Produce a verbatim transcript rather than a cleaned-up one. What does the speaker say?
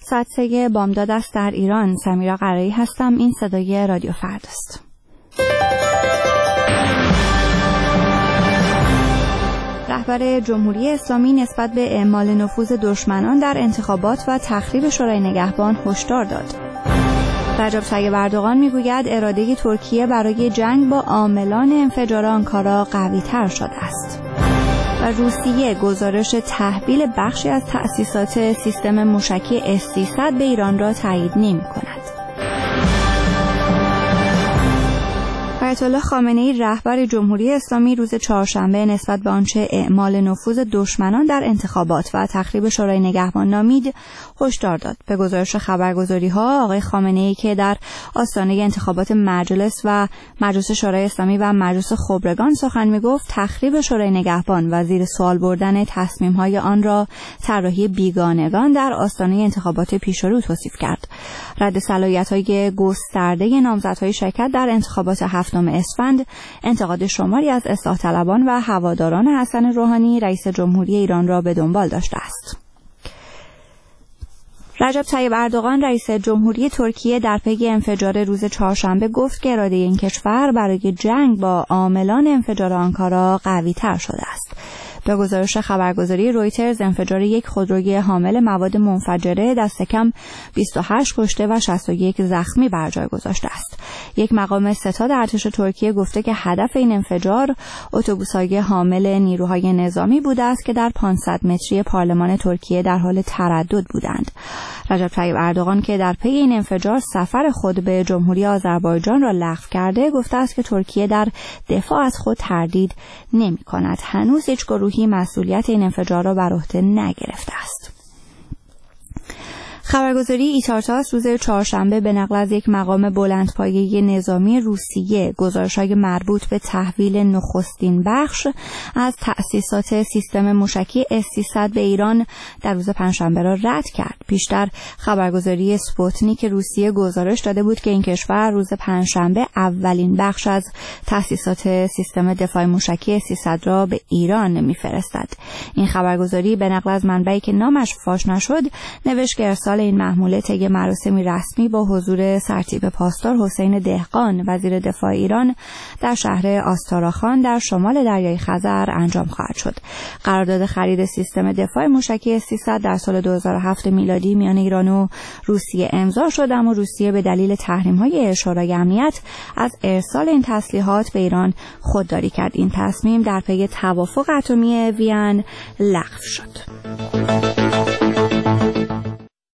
ساعت سه بامداد است در ایران. سمیرا قرایی هستم. این صدای رادیو فرداست. رهبر جمهوری اسلامی نسبت به اعمال نفوذ دشمنان در انتخابات و تخریب شورای نگهبان هشدار داد. رجب طیب اردوغان میگوید اراده ترکیه برای جنگ با عاملان انفجار آنکارا قوی‌تر شده است. و روسیه گزارش تحویل بخشی از تأسیسات سیستم موشکی اس سیصد به ایران را تایید نمی‌کند. آیت الله خامنه‌ای رهبر جمهوری اسلامی روز چهارشنبه نسبت به آنچه اعمال نفوذ دشمنان در انتخابات و تخریب شورای نگهبان نامید هشدار داد. به گزارش خبرگزاری‌ها آقای خامنه‌ای که در آستانه انتخابات مجلس و مجلس شورای اسلامی و مجلس خبرگان سخن می‌گفت، تخریب شورای نگهبان و زیر سوال بردن تصمیم‌های آن را طراحی بیگانگان در آستانه انتخابات پیشرو توصیف کرد. رد صلاحیت‌های گسترده نامزدهای شرکت در انتخابات هفتم اسفند انتقاد شماری از اصلاح طلبان و هواداران حسن روحانی رئیس جمهوری ایران را به دنبال داشته است. رجب طیب اردوغان رئیس جمهوری ترکیه در پی انفجار روز چهارشنبه گفت که اراده این کشور برای جنگ با عاملان انفجار آنکارا قوی‌تر شده است. به گزارش خبرگزاری رویترز انفجار یک خودروی حامل مواد منفجره دست کم بیست و هشت کشته و شصت و یک زخمی بر جای گذاشته است. یک مقام ستاد ارتش ترکیه گفته که هدف این انفجار اتوبوس‌های حامل نیروهای نظامی بوده است که در پانصد متری پارلمان ترکیه در حال تردد بودند. رجب طیب اردوغان که در پی این انفجار سفر خود به جمهوری آذربایجان را لغو کرده گفته است که ترکیه در دفاع از خود تردید نمی‌کند. هنوز هیچ گروهی مسئولیت این انفجار را بر عهده نگرفته است. خبرگزاری ایتارتاس روز چهارشنبه به نقل از یک مقام بلندپایه نظامی روسیه گزارش‌های مربوط به تحویل نخستین بخش از تأسیسات سیستم موشکی اس سیصد به ایران در روز پنجشنبه را رد کرد. پیشتر خبرگزاری سپوتنیک روسیه گزارش داده بود که این کشور روز پنجشنبه اولین بخش از تأسیسات سیستم دفاع موشکی اس سیصد را به ایران می‌فرستد. این خبرگزاری به نقل از منبعی که نامش فاش نشد نوشت که ارسال این محموله طی مراسمی رسمی با حضور سرتیپ پاسدار حسین دهقان وزیر دفاع ایران در شهر آستاراخان در شمال دریای خزر انجام خواهد شد. قرارداد خرید سیستم دفاع موشکی اس سیصد در سال دو هزار و هفت میلادی میان ایران و روسیه امضا شد، اما روسیه به دلیل تحریم‌های شورای امنیت از ارسال این تسلیحات به ایران خودداری کرد. این تصمیم در پی توافق اتمی وین لغو شد.